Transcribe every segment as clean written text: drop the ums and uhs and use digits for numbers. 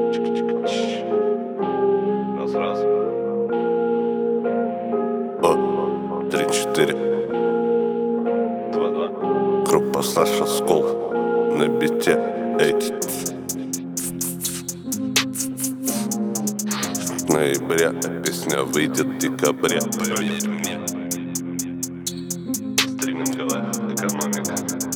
Раз. 3-4. 2-2. Группа Саша Скул на бите. Эй. В ноябре песня выйдет в декабре. Поверь мне. Стриминговая экономика.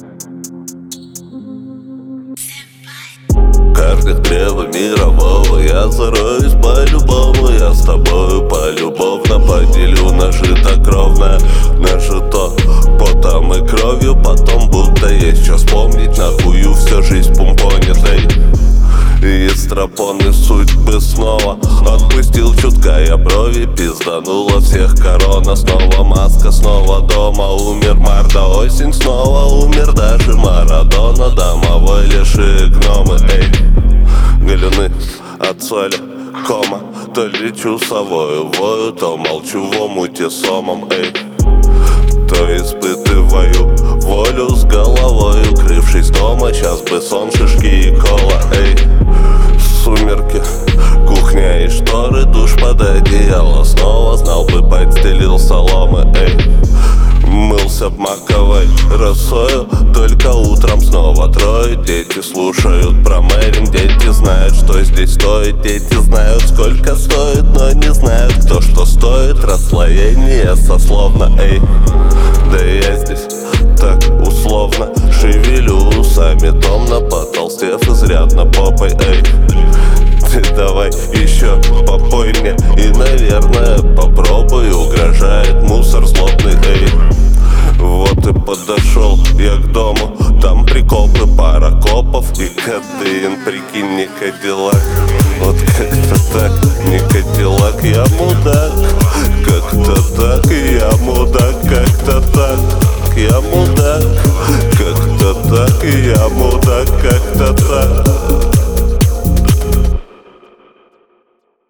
В картах древа мирового я зароюсь по-любому. Я с тобою полюбовно поделю нажито-кровное. Нажито потом и кровью. Потом будто есть что вспомнить. Нахую всю жизнь пумпонит. Эй. И стропоны судьбы снова отпустил чутка я брови. Пизданула всех корона. Снова маска, снова дома. Умер Марта, осень снова умер даже Марадона. Домовой лишь и гномы. Эй. Галюны от соли, кома. То лечу совою вою, то молчу в омуте сомом. Эй. То испытываю волю с головой, укрывшись дома. Сейчас бы сон, шишки и кола. Эй. Сумерки, кухня и шторы, душ под одеяло. Снова знал бы, подстелил соломы. Эй. Мылся б маковой росою, только утром снова трое. Дети слушают про Мэрин, дети знают, что здесь стоит. Дети знают, сколько стоит, но не знают, кто что стоит. Расслоение сословно. Эй. Да я здесь так условно шевелю усами томно, потолстев изрядно попой. Эй. Ты давай еще попой мне и, наверное, попробуй. Угрожает мусор злобный. Эй. Вот и подошел я к дому. Там прикопы, пара копов и Кадеин, прикинь, не Кадиллак. Вот как-то так, не Кадиллак, я мудак. Как-то так, я мудак. Как-то так, я мудак. Как-то так, я мудак.